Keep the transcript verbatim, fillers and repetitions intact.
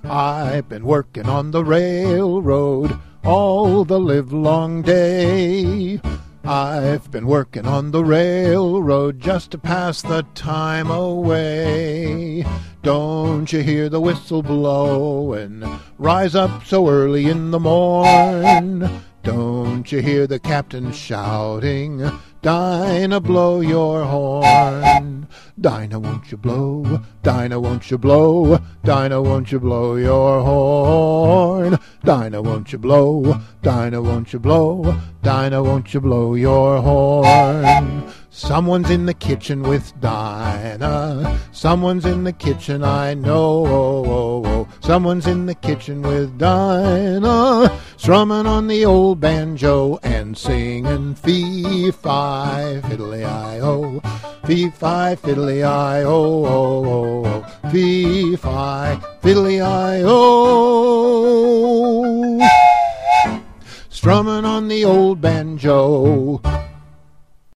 I've been working on the railroad all the livelong day. I've been working on the railroad just to pass the time away. Don't you hear the whistle blowing? Rise up so early in the morn. Don't you hear the captain shouting? Dinah, blow your horn. Dinah, won't you blow? Dinah, won't you blow? Dinah, won't you blow your horn? Dinah, won't you blow? Dinah, won't you blow? Dinah, won't you blow your horn? Someone's in the kitchen with Dinah. Someone's in the kitchen, I know. Someone's in the kitchen with Dinah, strumming on the old banjo and singing fee-fi, fiddly-I-o, fee-fi, fiddly-I-o, fee-fi, fiddly-I-o, strumming on the old banjo.